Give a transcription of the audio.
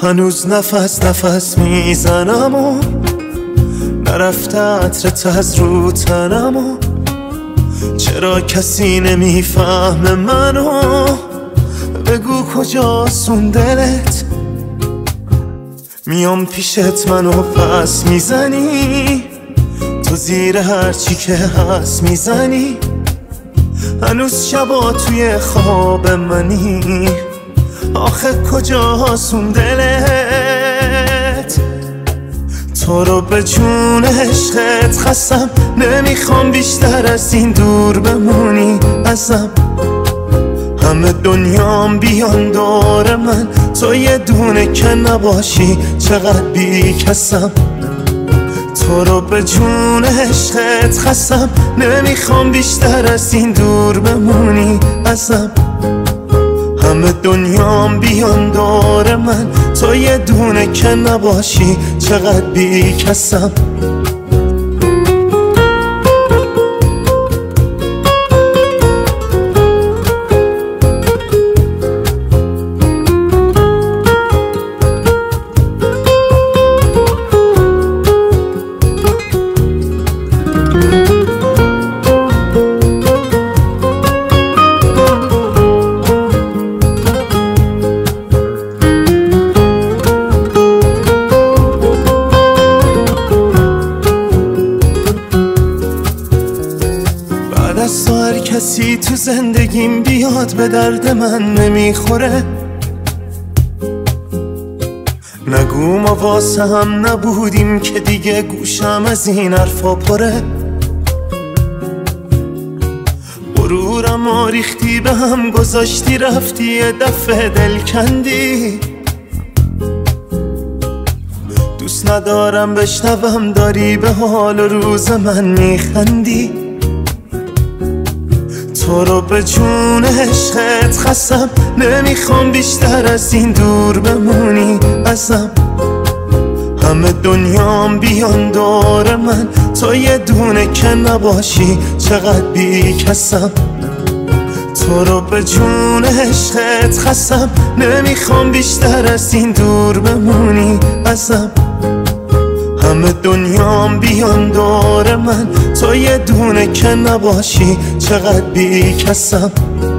هنوز نفس نفس میزنم و نرفته عطرت از رو تنم و چرا کسی نمیفهمه منو؟ بگو کجاست اون دلت؟ میام پیشت منو پس میزنی، تو زیر هرچی که هست میزنی. هنوز شبا توی خواب منی، آخه کجاست اون دلت؟ تو رو به جون عشقت خستم، نمیخوام بیشتر از این دور بمونی ازم. همه دنیام بیان دور من، تو یه دونه که نباشی چقدر بی کسم. تو رو به جون عشقت خستم، نمیخوام بیشتر از این دور بمونی ازم. همه دنیام بیان دور من، تو یه دونه که نباشی چقدر بی کسم. از تو هر کسی تو زندگیم بیاد به درد من نمیخوره. نگو ما واسه هم نبودیم که دیگه گوشم از این حرفا پره. غرورم و ریختی به هم گذاشتی، رفتی یه دفعه دل کندی. دوست ندارم بشنوم داری به حال و روز من میخندی. تو رو به جون عشقت خستم، نمیخوام بیشتر از این دور بمونی ازم. همه دنیام بیان دور من، تو یه دونه که نباشی چقدر بی کسم. تو رو به جون عشقت خستم، نمیخوام بیشتر از این دور بمونی ازم. همه دنیام بیان دور من، تو یه دونه که نباشی چقدر بی کسم.